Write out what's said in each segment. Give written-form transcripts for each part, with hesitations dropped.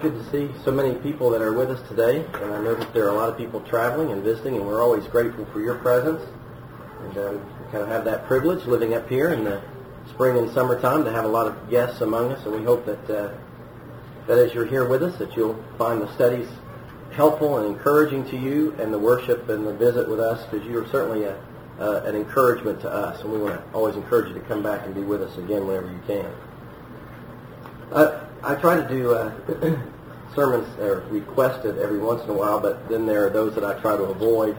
good to see so many people that are with us today, and I know that there are a lot of people traveling and visiting, and we're always grateful for your presence. And we kind of have that privilege living up here in the spring and summertime to have a lot of guests among us, and we hope that that as you're here with us, that you'll find the studies helpful and encouraging to you, and the worship and the visit with us, because you are certainly an encouragement to us, and we want to always encourage you to come back and be with us again whenever you can. I try to do sermons that are requested every once in a while, but then there are those that I try to avoid,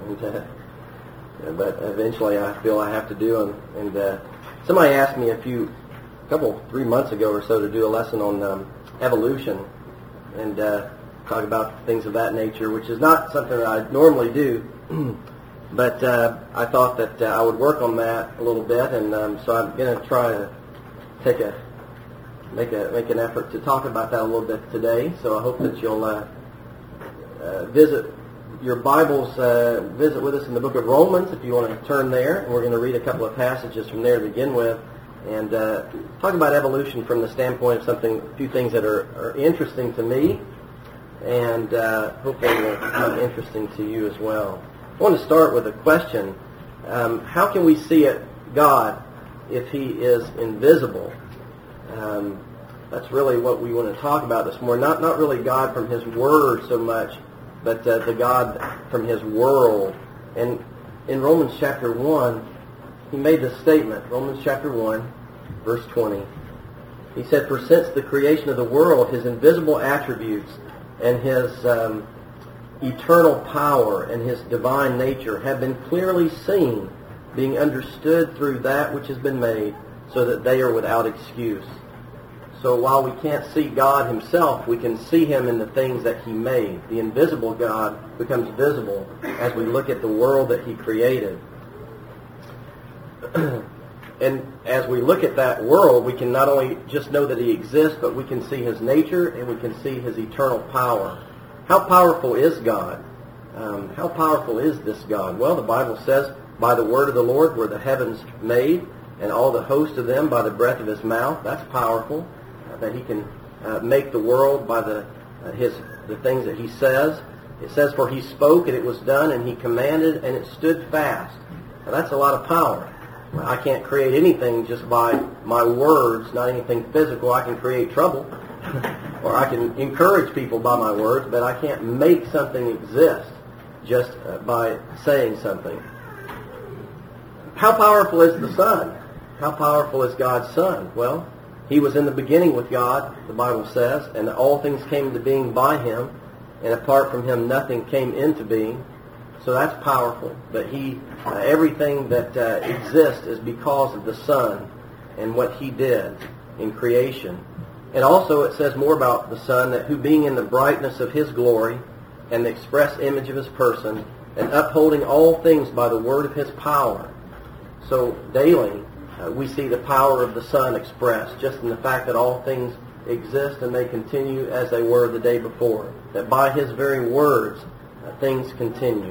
but eventually I feel I have to do them. And somebody asked me 3 months ago or so to do a lesson on evolution and talk about things of that nature, which is not something that I normally do, but I thought that I would work on that a little bit, and so I'm going to try to make an effort to talk about that a little bit today. So I hope that you'll visit your Bibles, visit with us in the book of Romans if you want to turn there, and we're going to read a couple of passages from there to begin with, and talk about evolution from the standpoint of a few things that are interesting to me, and hopefully will become interesting to you as well. I want to start with a question. How can we see God if He is invisible? That's really what we want to talk about this morning. Not really God from His Word so much, but the God from His world. And in Romans chapter 1, he made this statement, Romans chapter 1, verse 20. He said, "For since the creation of the world, His invisible attributes and His eternal power and His divine nature have been clearly seen, being understood through that which has been made, so that they are without excuse." So while we can't see God Himself, we can see Him in the things that He made. The invisible God becomes visible as we look at the world that He created. And as we look at that world, we can not only just know that He exists, but we can see His nature and we can see His eternal power. How powerful is God? How powerful is this God? Well, the Bible says, "By the word of the Lord were the heavens made, and all the host of them by the breath of His mouth." That's powerful, that He can make the world by the things that He says. It says, "For He spoke, and it was done, and He commanded, and it stood fast." Now, that's a lot of power. I can't create anything just by my words, not anything physical. I can create trouble, or I can encourage people by my words, but I can't make something exist just by saying something. How powerful is the Son? How powerful is God's Son? Well, He was in the beginning with God, the Bible says, and all things came into being by Him, and apart from Him nothing came into being. So that's powerful. But everything that exists is because of the Son and what He did in creation. And also it says more about the Son, that who being in the brightness of His glory and the express image of His person, and upholding all things by the word of His power. So daily we see the power of the Son expressed just in the fact that all things exist and they continue as they were the day before. That by His very words things continue.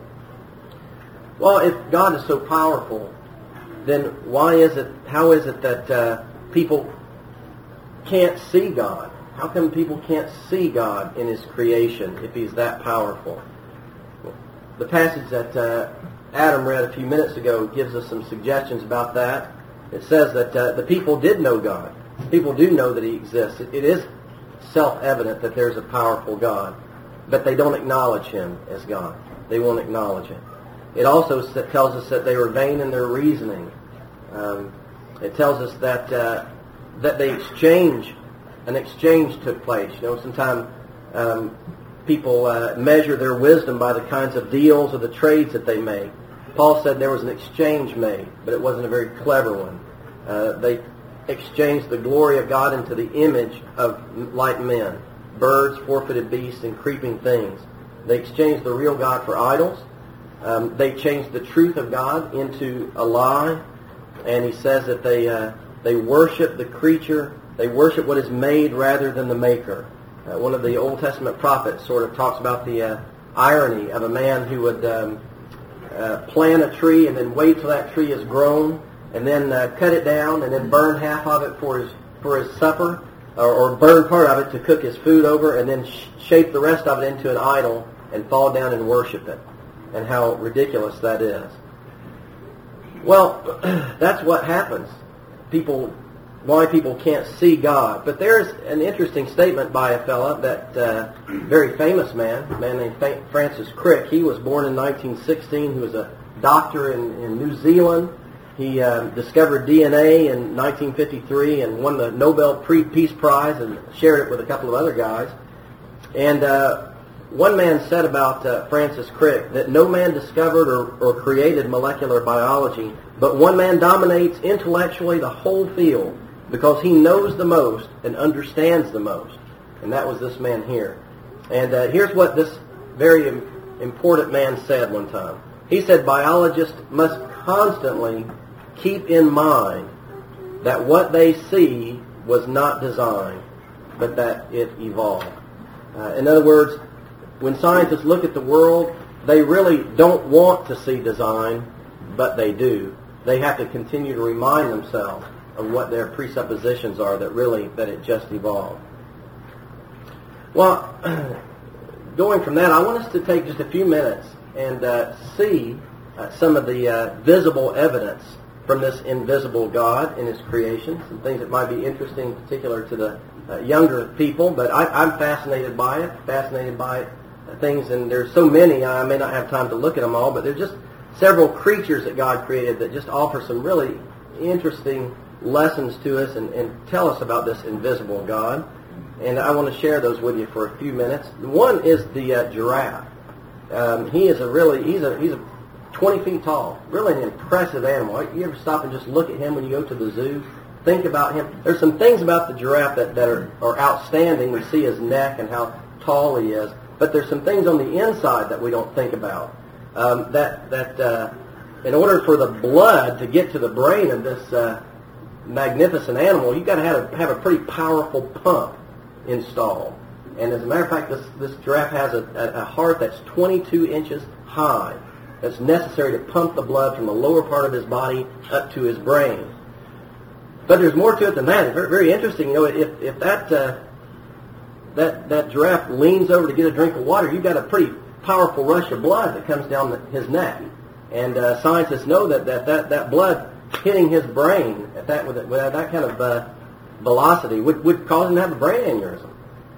Well, if God is so powerful, then how is it that people can't see God? How come people can't see God in His creation if He's that powerful? The passage that Adam read a few minutes ago gives us some suggestions about that. It says that the people did know God. People do know that He exists. It is self-evident that there's a powerful God, but they don't acknowledge Him as God. They won't acknowledge Him. It also tells us that they were vain in their reasoning. It tells us that an exchange took place. Sometimes people measure their wisdom by the kinds of deals or the trades that they make. Paul said there was an exchange made, but it wasn't a very clever one. They exchanged the glory of God into the image of like men, birds, four-footed beasts, and creeping things. They exchanged the real God for idols. They changed the truth of God into a lie, and he says that they worship the creature. They worship what is made rather than the maker. One of the Old Testament prophets sort of talks about the irony of a man who would plant a tree and then wait till that tree is grown, and then cut it down and then burn half of it for his supper, or burn part of it to cook his food over, and then shape the rest of it into an idol and fall down and worship it. And how ridiculous that is. Well, that's what happens. Why people can't see God. But there's an interesting statement by a fella, that very famous man, a man named Francis Crick. He was born in 1916. He was a doctor in New Zealand. He discovered DNA in 1953 and won the Nobel Peace Prize and shared it with a couple of other guys. And one man said about Francis Crick that no man discovered or created molecular biology, but one man dominates intellectually the whole field because he knows the most and understands the most. And that was this man here. And here's what this very important man said one time. He said, biologists must constantly keep in mind that what they see was not designed, but that it evolved. In other words, when scientists look at the world, they really don't want to see design, but they do. They have to continue to remind themselves of what their presuppositions are, that it just evolved. Well, going from that, I want us to take just a few minutes and see some of the visible evidence from this invisible God in His creation, some things that might be interesting, particular to the younger people, but I'm fascinated by things, and there's so many, I may not have time to look at them all, but there's just several creatures that God created that just offer some really interesting lessons to us and tell us about this invisible God. And I want to share those with you for a few minutes. One is the giraffe. He's a 20 feet tall, really an impressive animal. You ever stop and just look at him when you go to the zoo? Think about him. There's some things about the giraffe that are outstanding. We see his neck and how tall he is, but there's some things on the inside that we don't think about. In order for the blood to get to the brain of this magnificent animal, you've got to have a pretty powerful pump installed. And as a matter of fact, this giraffe has a heart that's 22 inches high. That's necessary to pump the blood from the lower part of his body up to his brain. But there's more to it than that. It's very, very interesting. You know, if that giraffe leans over to get a drink of water, you've got a pretty powerful rush of blood that comes down his neck. And scientists know that blood hitting his brain with that kind of velocity would cause him to have a brain aneurysm.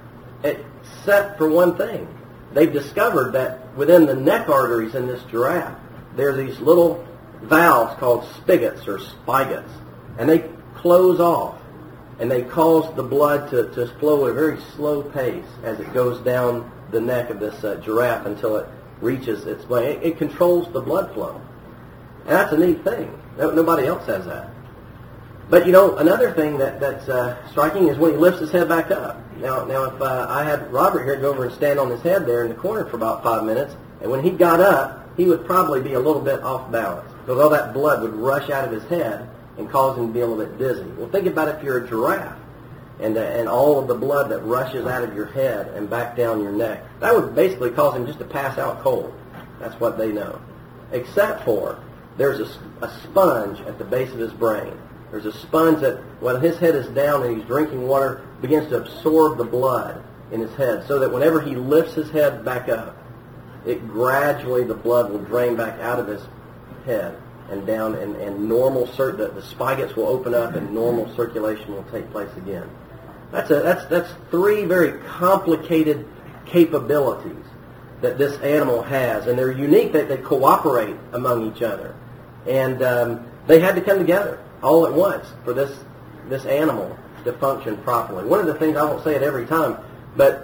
Except for one thing. They've discovered that within the neck arteries in this giraffe, there are these little valves called spigots or spigots. And they close off. And they cause the blood to flow at a very slow pace as it goes down the neck of this giraffe until it reaches its brain. It controls the blood flow. And that's a neat thing. Nobody else has that. But, you know, another thing that's striking is when he lifts his head back up. Now, if I had Robert here go over and stand on his head there in the corner for about 5 minutes, and when he got up, he would probably be a little bit off balance because all that blood would rush out of his head and cause him to be a little bit dizzy. Well, think about if you're a giraffe and all of the blood that rushes out of your head and back down your neck. That would basically cause him just to pass out cold. That's what they know. Except for there's a sponge at the base of his brain. There's a sponge that, when his head is down and he's drinking water, begins to absorb the blood in his head so that whenever he lifts his head back up, it gradually, the blood will drain back out of his head and down, and the spigots will open up and normal circulation will take place again. That's three very complicated capabilities that this animal has, and they're unique that they cooperate among each other. And they had to come together all at once for this animal to function properly. One of the things, I won't say it every time, but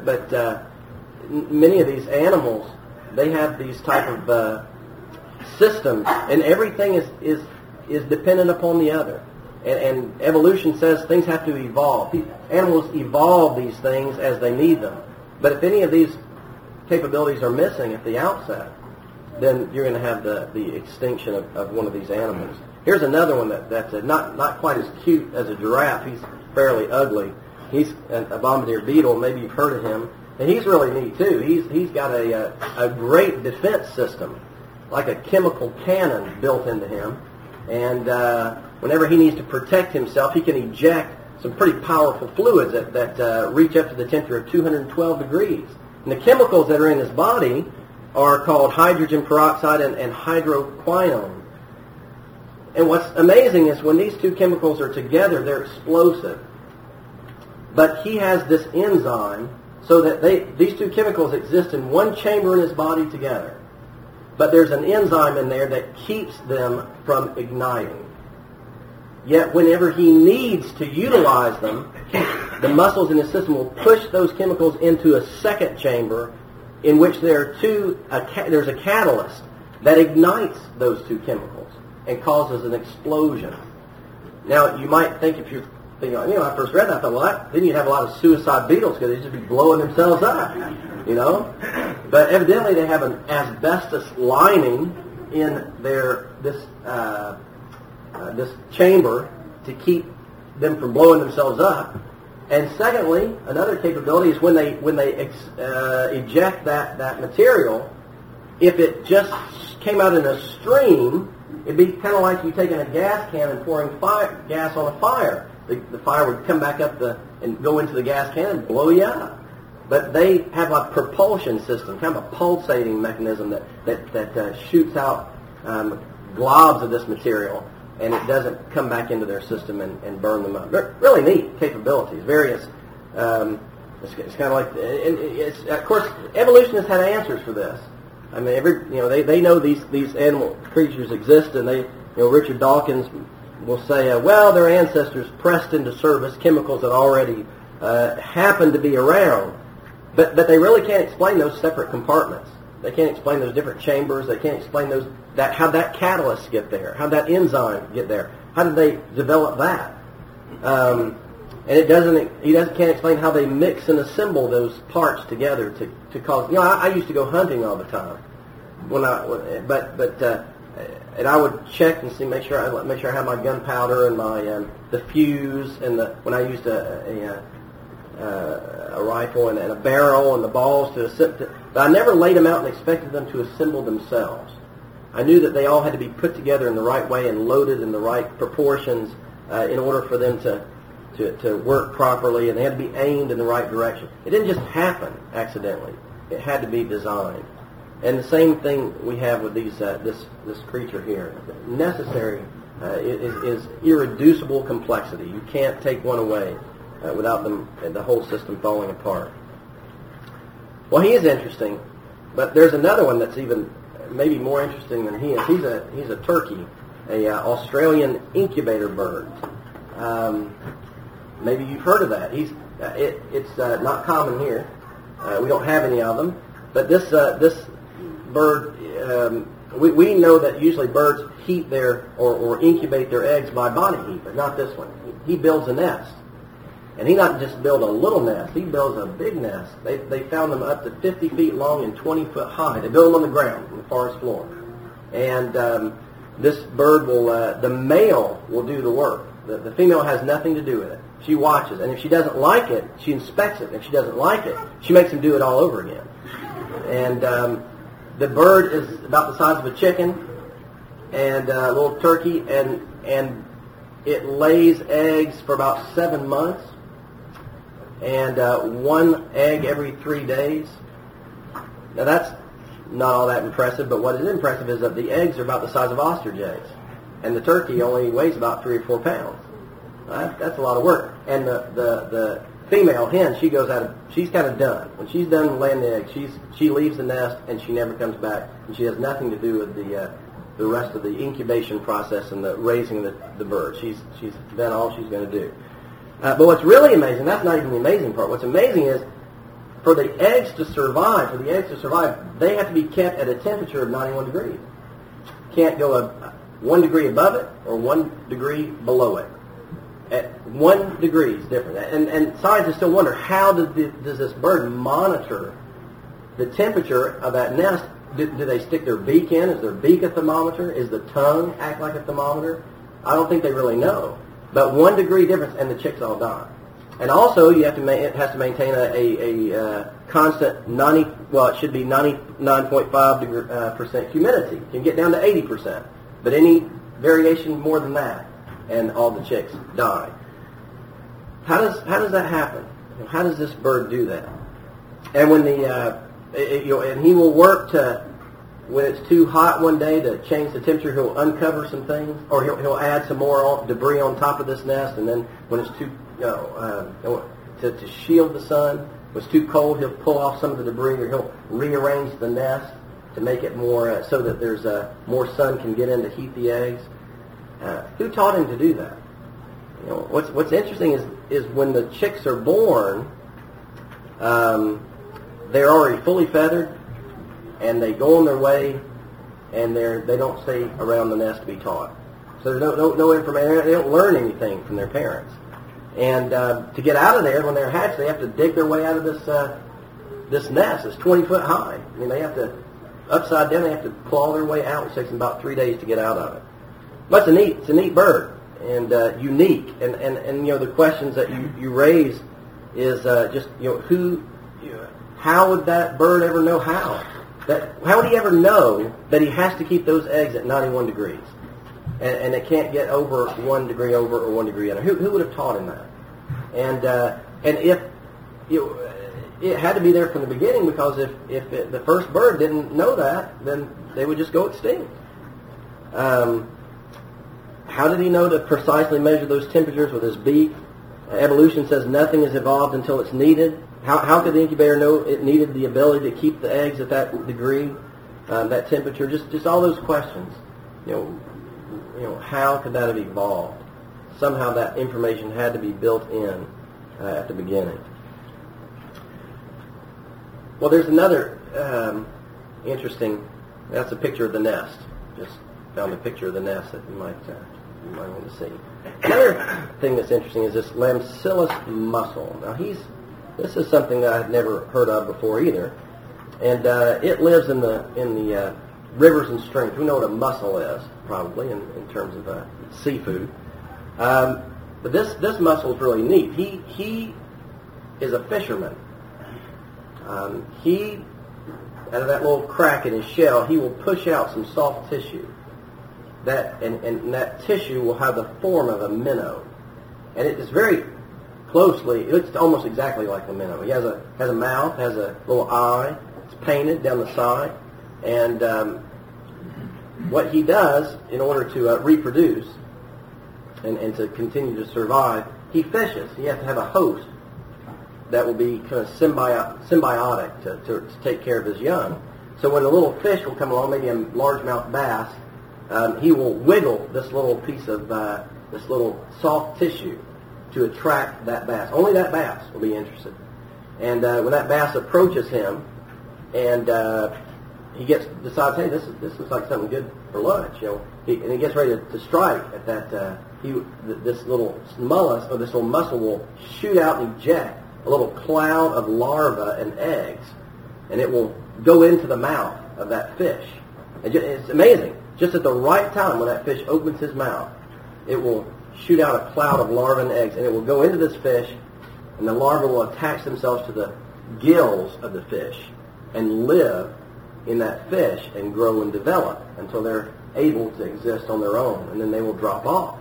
many of these animals, they have these type of systems, and everything is dependent upon the other. And evolution says things have to evolve. Animals evolve these things as they need them. But if any of these capabilities are missing at the outset, then you're going to have the extinction of one of these animals. Here's another one that's not quite as cute as a giraffe. He's fairly ugly. He's a bombardier beetle. Maybe you've heard of him. And he's really neat, too. He's got a great defense system, like a chemical cannon built into him. And whenever he needs to protect himself, he can eject some pretty powerful fluids that reach up to the temperature of 212 degrees. And the chemicals that are in his body are called hydrogen peroxide and hydroquinone. And what's amazing is when these two chemicals are together, they're explosive. But he has this enzyme so that these two chemicals exist in one chamber in his body together. But there's an enzyme in there that keeps them from igniting. Yet whenever he needs to utilize them, the muscles in his system will push those chemicals into a second chamber in which there's a catalyst that ignites those two chemicals and causes an explosion. Now, you might think if you're thinking, when I first read that, I thought, well, then you'd have a lot of suicide beetles because they'd just be blowing themselves up, But evidently they have an asbestos lining in this chamber to keep them from blowing themselves up. And secondly, another capability is when they eject that material, if it just came out in a stream, it'd be kind of like you taking a gas can and pouring gas on a fire. The fire would come back up and go into the gas can and blow you up. But they have a propulsion system, kind of a pulsating mechanism that shoots out globs of this material, and it doesn't come back into their system and burn them up. They're really neat capabilities. Various, it's kind of like, of course, evolutionists have answers for this. I mean, they know these animal creatures exist, and Richard Dawkins will say, well, their ancestors pressed into service chemicals that already happened to be around, but they really can't explain those separate compartments. They can't explain those different chambers. They can't explain how that catalyst get there, how that enzyme get there. How did they develop that? And he can't explain how they mix and assemble those parts together to cause. I used to go hunting all the time and I would check and make sure I had my gunpowder and my the fuse and when I used a rifle and a barrel and the balls to assemble. But I never laid them out and expected them to assemble themselves. I knew that they all had to be put together in the right way and loaded in the right proportions in order for them to work properly, and they had to be aimed in the right direction. It didn't just happen accidentally. It had to be designed. And the same thing we have with this creature here. Necessary is irreducible complexity. You can't take one away without the whole system falling apart. Well, he is interesting, but there's another one that's even maybe more interesting than he is. He's a turkey, a Australian incubator bird. Maybe you've heard of that. It's not common here. We don't have any of them. But this bird, we know that usually birds heat or incubate their eggs by body heat, but not this one. He builds a nest. And he not just builds a little nest, he builds a big nest. They found them up to 50 feet long and 20 foot high. They build them on the ground, on the forest floor. And this bird the male will do the work. The female has nothing to do with it. She watches, and if she doesn't like it, she inspects it. If she doesn't like it, she makes him do it all over again. And the bird is about the size of a chicken and a little turkey, and it lays eggs for about 7 months, and one egg every 3 days. Now that's not all that impressive, but what is impressive is that the eggs are about the size of ostrich eggs, and the turkey only weighs about 3 or 4 pounds. That's a lot of work. And the female hen, she's kind of done. When she's done laying the eggs, she leaves the nest and she never comes back, and she has nothing to do with the rest of the incubation process and the raising the bird. She's done all she's going to do. But what's really amazing, that's not even the amazing part. What's amazing is for the eggs to survive, they have to be kept at a temperature of 91 degrees. Can't go 1 degree above it or 1 degree below it. At 1 degree is different. And scientists still wonder, how does this bird monitor the temperature of that nest? Do they stick their beak in? Is their beak a thermometer? Is the tongue act like a thermometer? I don't think they really know. But 1 degree difference and the chicks all die. And also, it has to maintain a constant it should be 99.5% humidity. It can get down to 80%. But any variation more than that, and all the chicks die. how does that happen? How does this bird do that? And when and he will work to, when it's too hot one day to change the temperature, he'll uncover some things, or he'll add some more debris on top of this nest, and then when it's too, to shield the sun, when it's too cold, he'll pull off some of the debris, or he'll rearrange the nest to make it more, so that there's more sun can get in to heat the eggs. Who taught him to do that? What's interesting is when the chicks are born, they're already fully feathered, and they go on their way, and they don't stay around the nest to be taught. So there's no information. They don't learn anything from their parents. And to get out of there, when they're hatched, they have to dig their way out of this nest. It's 20 foot high. I mean, they have to, upside down, they have to claw their way out, which takes them about 3 days to get out of it. But it's a neat bird, and unique. And the questions that you raise is just, how would that bird ever know how? How would he ever know that he has to keep those eggs at 91 degrees? And it can't get over 1 degree over or 1 degree under. Who would have taught him that? And if it had to be there from the beginning, because if the first bird didn't know that, then they would just go extinct. How did he know to precisely measure those temperatures with his beak? Evolution says nothing is evolved until it's needed. How could the incubator know it needed the ability to keep the eggs at that degree, that temperature? Just all those questions. How could that have evolved? Somehow that information had to be built in at the beginning. Well, there's another interesting. That's a picture of the nest. Just found a picture of the nest that you might want to see. Another thing that's interesting is this Lampsilis mussel. Now this is something that I've never heard of before either, and it lives in the rivers and streams. We know what a mussel is, probably, in terms of seafood. But this mussel is really neat. He is a fisherman. He, out of that little crack in his shell, he will push out some soft tissue. And that tissue will have the form of a minnow. And it is very closely, it looks almost exactly like a minnow. He has a mouth, has a little eye, it's painted down the side, and what he does in order to reproduce and to continue to survive, he fishes. He has to have a host that will be kind of symbiotic to take care of his young. So when a little fish will come along, maybe a largemouth bass, he will wiggle this little piece of this little soft tissue to attract that bass. Only that bass will be interested. And when that bass approaches him, and he decides, hey, this looks like something good for lunch, and he gets ready to strike at that. This little mollusk or this little mussel will shoot out and eject a little cloud of larvae and eggs, and it will go into the mouth of that fish. It's amazing. Just at the right time, when that fish opens his mouth, it will shoot out a cloud of larvae and eggs, and it will go into this fish, and the larvae will attach themselves to the gills of the fish and live in that fish and grow and develop until they're able to exist on their own, and then they will drop off.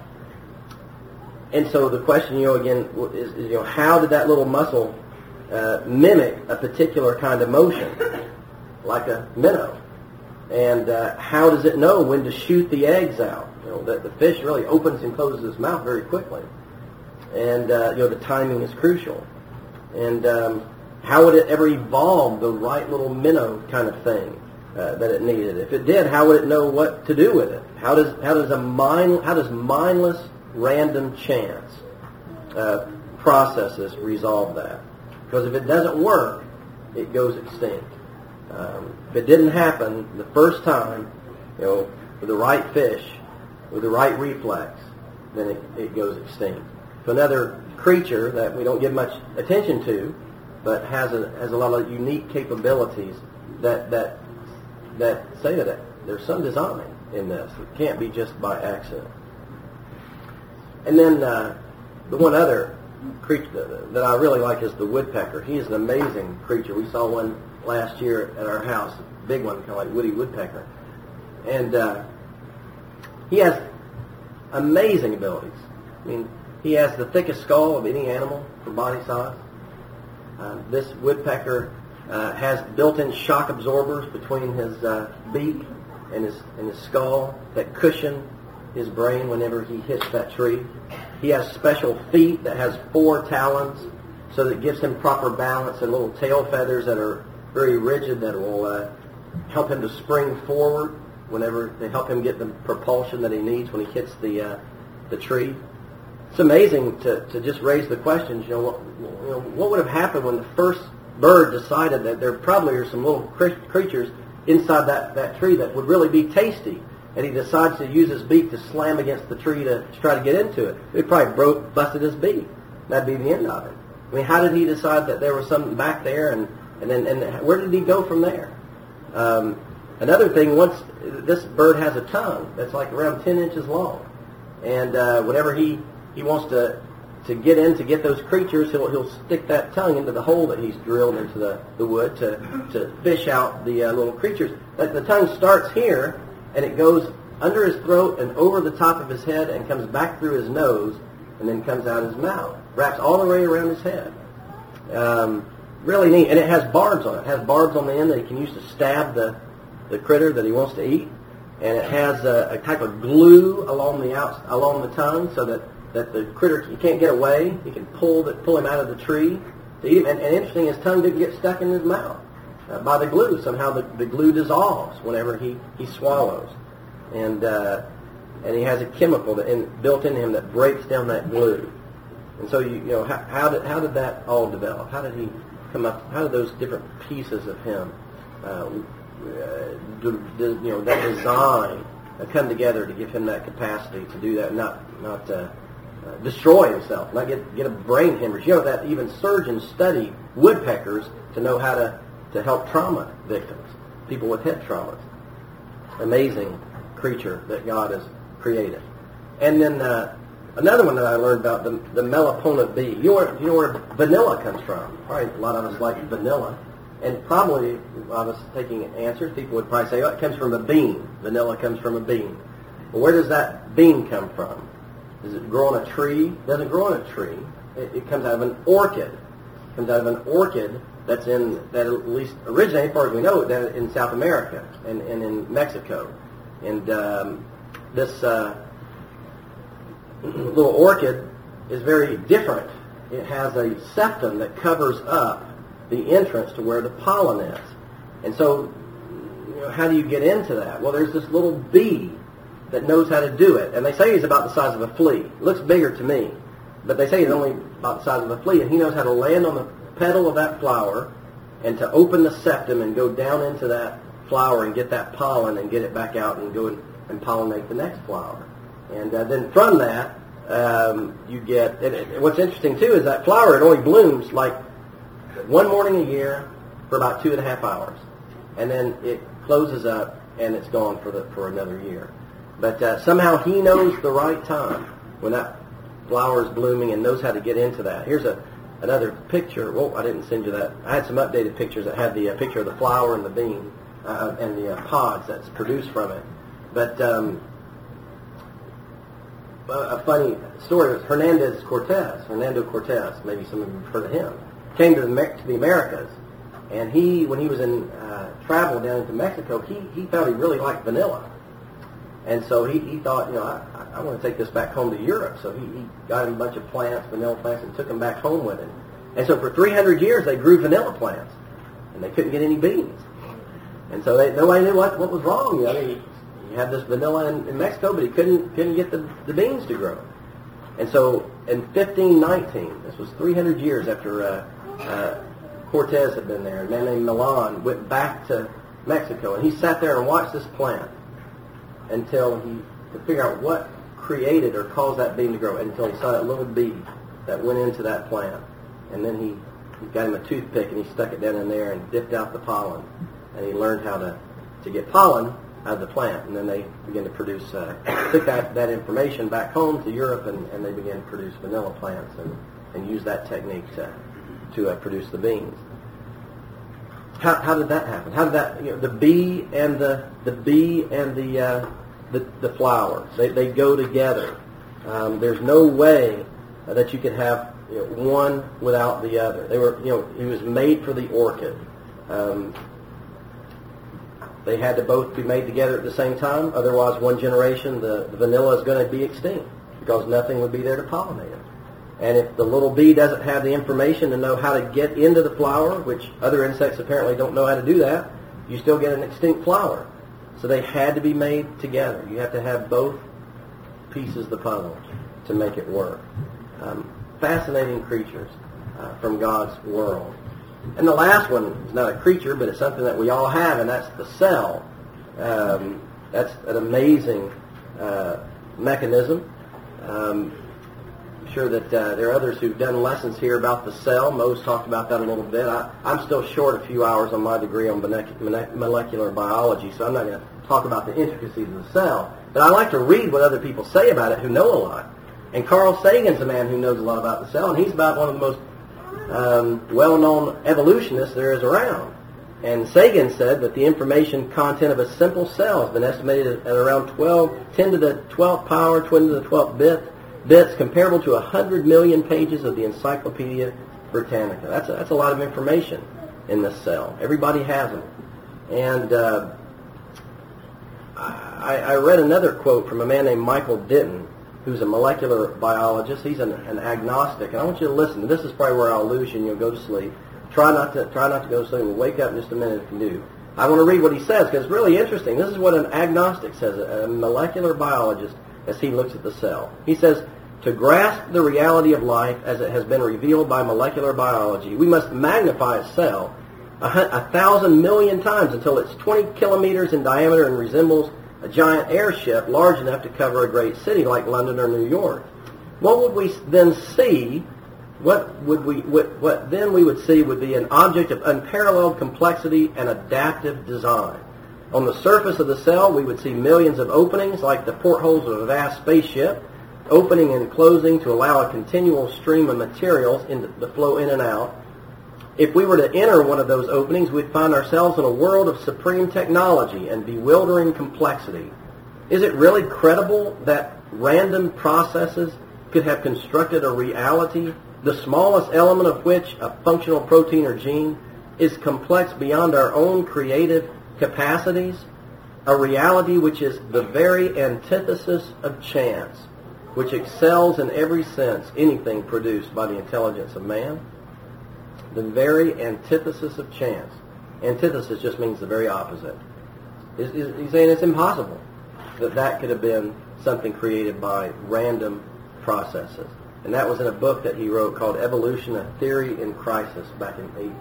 And so the question, again, is how did that little mussel mimic a particular kind of motion, like a minnow? And how does it know when to shoot the eggs out? The fish really opens and closes its mouth very quickly, and the timing is crucial. And how would it ever evolve the right little minnow kind of thing that it needed? If it did, how would it know what to do with it? How does mindless random chance processes resolve that? Because if it doesn't work, it goes extinct. If it didn't happen the first time, with the right fish, with the right reflex, then it goes extinct. So another creature that we don't give much attention to, but has a lot of unique capabilities that say that there's some design in this. It can't be just by accident. And then the one other creature that I really like is the woodpecker. He is an amazing creature. We saw one last year at our house, a big one, kind of like Woody Woodpecker. And he has amazing abilities. I mean, He has the thickest skull of any animal for body size. This woodpecker has built-in shock absorbers between his beak and his skull that cushion his brain whenever he hits that tree. He has special feet that has 4 talons, so that it gives him proper balance, and little tail feathers that are very rigid that will help him to spring forward whenever they help him get the propulsion that he needs when he hits the tree. It's amazing to just raise the questions. What would have happened when the first bird decided that there probably are some little creatures inside that tree that would really be tasty, and he decides to use his beak to slam against the tree to try to get into it. It probably busted his beak. That'd be the end of it. I mean, how did he decide that there was something back there, and where did he go from there? Another thing, once this bird has a tongue that's like around 10 inches long, and whenever he wants to get in to get those creatures, he'll stick that tongue into the hole that he's drilled into the wood to fish out the little creatures. The tongue starts here, and it goes under his throat and over the top of his head and comes back through his nose and then comes out his mouth. Wraps all the way around his head. Really neat. And it has barbs on it. It has barbs on the end that he can use to stab the critter that he wants to eat. And it has a type of glue along the tongue so that the critter, he can't get away. He can pull him out of the tree to eat him. And interesting, his tongue didn't get stuck in his mouth by the glue. Somehow the glue dissolves whenever he swallows. And he has a chemical built in him that breaks down that glue. And so how did that all develop? How did he come up? How did those different pieces of him, that design, come together to give him that capacity to do that, not destroy himself, not get a brain hemorrhage? That even surgeons study woodpeckers to know how to help trauma victims, people with head traumas. Amazing creature that God has created. And then another one that I learned about, the Melipona bee. You know where vanilla comes from? Probably a lot of us like vanilla. And probably, if I was taking answers, people would probably say, it comes from a bean. Vanilla comes from a bean. Well, where does that bean come from? Does it grow on a tree? It doesn't grow on a tree. It comes out of an orchid. It comes out of an orchid that at least originated, as far as we know, in South America and in Mexico. And this little orchid is very different. It has a septum that covers up the entrance to where the pollen is. And so, how do you get into that? Well, there's this little bee that knows how to do it. And they say he's about the size of a flea. It looks bigger to me, but they say he's only about the size of a flea. And he knows how to land on the petal of that flower and to open the septum and go down into that flower and get that pollen and get it back out and go and pollinate the next flower. And then from that, you get, what's interesting too is that flower, it only blooms like one morning a year for about 2.5 hours. And then it closes up and it's gone for another year. But somehow he knows the right time when that flower is blooming and knows how to get into that. Here's another picture. Well, I didn't send you that. I had some updated pictures that had the picture of the flower and the bean and the pods that's produced from it. But a funny story was Hernando Cortez, maybe some of you have heard of him, came to the Americas. And when he was in travel down into Mexico, he felt he really liked vanilla. And so he thought, I want to take this back home to Europe. So he got him a bunch of plants, vanilla plants, and took them back home with him. And so for 300 years, they grew vanilla plants. And they couldn't get any beans. And so nobody knew what was wrong. He had this vanilla in Mexico, but he couldn't get the beans to grow. And so in 1519, this was 300 years after Cortez had been there, a man named Milan went back to Mexico, and he sat there and watched this plant until he could figure out what created or caused that bean to grow, until he saw that little bee that went into that plant. And then he got him a toothpick and he stuck it down in there and dipped out the pollen. And he learned how to get pollen out of the plant. And then they began to produce, took that information back home to Europe, and they began to produce vanilla plants and use that technique to produce the beans. How did that happen? How did that, the bee and the flower, they go together. There's no way that you could have one without the other. They were, he was made for the orchid. They had to both be made together at the same time. Otherwise, one generation, the vanilla is going to be extinct because nothing would be there to pollinate it. And if the little bee doesn't have the information to know how to get into the flower, which other insects apparently don't know how to do that, you still get an extinct flower. So they had to be made together. You have to have both pieces of the puzzle to make it work. Fascinating creatures from God's world. And the last one is not a creature, but it's something that we all have, and that's the cell. That's an amazing mechanism. I'm sure that there are others who've done lessons here about the cell. Mo's talked about that a little bit. I'm still short a few hours on my degree on molecular biology, so I'm not going to talk about the intricacies of the cell. But I like to read what other people say about it who know a lot. And Carl Sagan's a man who knows a lot about the cell, and he's about one of the most well-known evolutionists there is around. And Sagan said that the information content of a simple cell has been estimated at around 10 to the 12th power, 20 to the 12th bits, comparable to 100 million pages of the Encyclopedia Britannica. That's a lot of information in this cell. Everybody has them. And I read another quote from a man named Michael Ditton, who's a molecular biologist. He's an agnostic, and I want you to listen. This is probably where I'll lose you and you'll go to sleep. Try not to go to sleep. We'll wake up in just a minute if you do. I want to read what he says because it's really interesting. This is what an agnostic says, a molecular biologist, as he looks at the cell. He says, to grasp the reality of life as it has been revealed by molecular biology, we must magnify a cell 1,000 million times until it's 20 kilometers in diameter and resembles a giant airship large enough to cover a great city like London or New York. What would we then see? What then we would see would be an object of unparalleled complexity and adaptive design. On the surface of the cell, we would see millions of openings like the portholes of a vast spaceship, opening and closing to allow a continual stream of materials to flow in and out. If we were to enter one of those openings, we'd find ourselves in a world of supreme technology and bewildering complexity. Is it really credible that random processes could have constructed a reality, the smallest element of which, a functional protein or gene, is complex beyond our own creative capacities? A reality which is the very antithesis of chance, which excels in every sense anything produced by the intelligence of man? The very antithesis of chance. Antithesis just means the very opposite. He's saying it's impossible that could have been something created by random processes. And that was in a book that he wrote called Evolution, A Theory in Crisis back in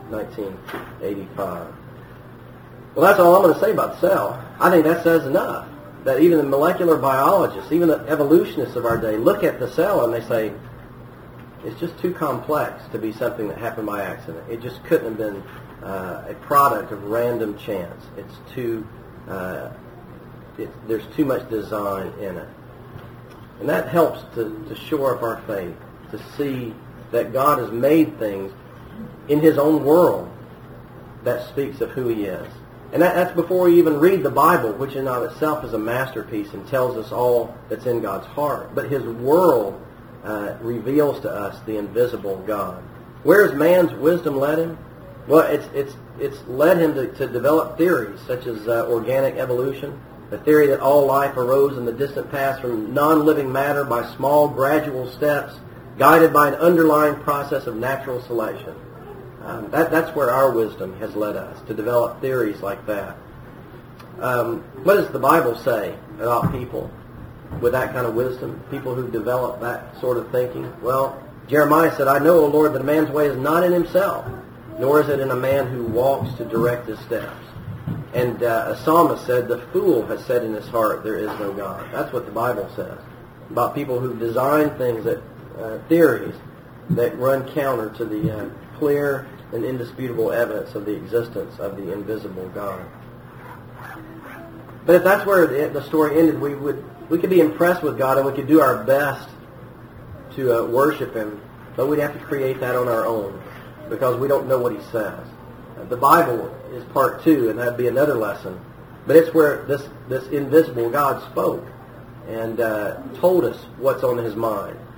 1985. Well, that's all I'm going to say about the cell. I think that says enough. That even the molecular biologists, even the evolutionists of our day, look at the cell and they say, it's just too complex to be something that happened by accident. It just couldn't have been a product of random chance. It's too, there's too much design in it. And that helps to shore up our faith, to see that God has made things in His own world that speaks of who He is. And that's before we even read the Bible, which in and of itself is a masterpiece and tells us all that's in God's heart. But His world reveals to us the invisible God. Where has man's wisdom led him? Well, it's led him to develop theories such as organic evolution, the theory that all life arose in the distant past from non-living matter by small, gradual steps, guided by an underlying process of natural selection. That's where our wisdom has led us, to develop theories like that. What does the Bible say about people with that kind of wisdom, people who develop that sort of thinking? Well, Jeremiah said, I know, O Lord, that a man's way is not in himself, nor is it in a man who walks to direct his steps. And a psalmist said, the fool has said in his heart, there is no God. That's what the Bible says about people who design things, theories that run counter to the clear and indisputable evidence of the existence of the invisible God. But if that's where the story ended, we could be impressed with God and we could do our best to worship Him, but we'd have to create that on our own because we don't know what He says. The Bible is part 2, and that'd be another lesson. But it's where this invisible God spoke and told us what's on His mind.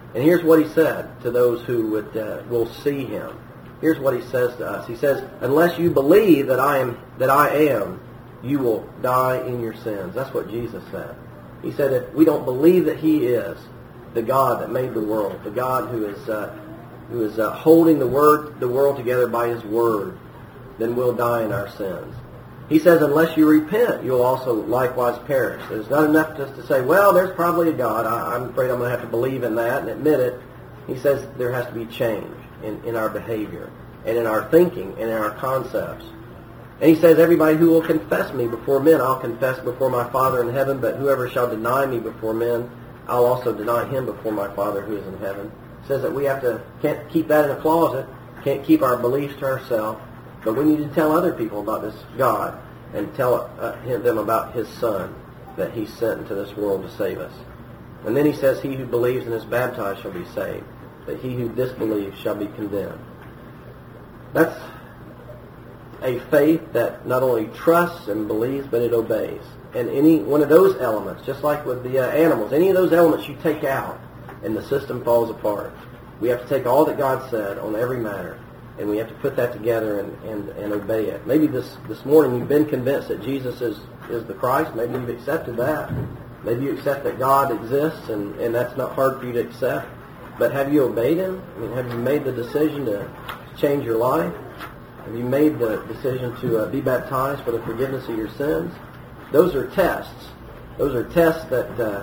And here's what he said to those who will see him. Here's what he says to us. He says, unless you believe that I am, you will die in your sins. That's what Jesus said. He said, if we don't believe that he is the God that made the world, the God who is holding the world together by his word, then we'll die in our sins. He says, unless you repent, you'll also likewise perish. There's not enough just to say, well, there's probably a God. I'm afraid I'm going to have to believe in that and admit it. He says there has to be change in our behavior and in our thinking and in our concepts. And he says, everybody who will confess me before men, I'll confess before my Father in heaven, but whoever shall deny me before men, I'll also deny him before my Father who is in heaven. He says that we can't keep that in a closet, can't keep our beliefs to ourselves, but we need to tell other people about this God and tell them about his Son that he sent into this world to save us. And then he says, he who believes and is baptized shall be saved, but he who disbelieves shall be condemned. That's a faith that not only trusts and believes, but it obeys. And any one of those elements, just like with the animals, any of those elements you take out and the system falls apart. We have to take all that God said on every matter, and we have to put that together and obey it. Maybe this morning you've been convinced that Jesus is the Christ. Maybe you've accepted that. Maybe you accept that God exists, and that's not hard for you to accept. But have you obeyed him? I mean, have you made the decision to change your life? Have you made the decision to be baptized for the forgiveness of your sins? Those are tests. Those are tests that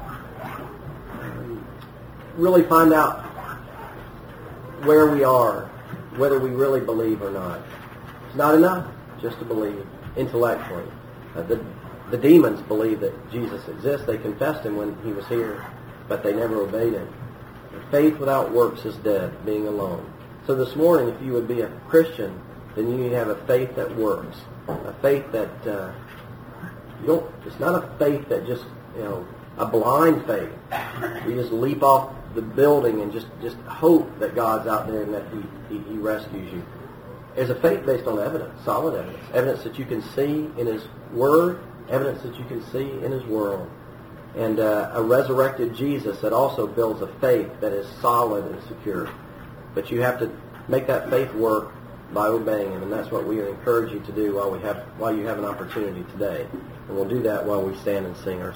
really find out where we are, whether we really believe or not. It's not enough just to believe intellectually. The demons believe that Jesus exists. They confessed him when he was here, but they never obeyed him. Faith without works is dead, being alone. So this morning, if you would be a Christian, then you need to have a faith that works. A faith that it's not a faith that just, a blind faith. You just leap off the building and just hope that God's out there and that he rescues you. There's a faith based on evidence, solid evidence. Evidence that you can see in his word, evidence that you can see in his world. And a resurrected Jesus that also builds a faith that is solid and secure. But you have to make that faith work by obeying him, and that's what we encourage you to do while you have an opportunity today. And we'll do that while we stand and sing our